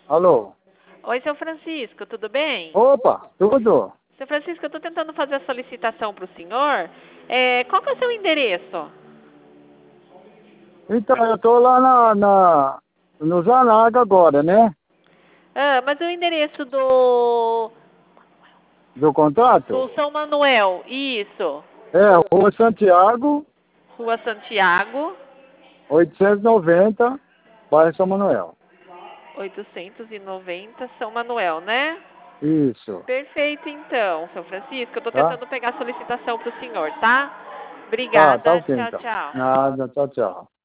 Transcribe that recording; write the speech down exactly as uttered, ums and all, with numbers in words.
Alô? Oi, seu Francisco, tudo bem? Opa, tudo? Seu Francisco, eu estou tentando fazer a solicitação para o senhor. É, qual que é o seu endereço? Então, eu tô lá na, na, no Zanaga agora, né? Ah, mas o endereço do, Do contrato? do São Manuel, isso. É, Rua Santiago, Rua Santiago, oitocentos e noventa, bairro São Manuel. oitocentos e noventa, São Manuel, né? Isso, Perfeito, então, seu Francisco. Eu estou tá? tentando pegar a solicitação para o senhor, tá? Tá, tá Obrigada. ok Tchau, então. tchau. Nada, tchau, tchau.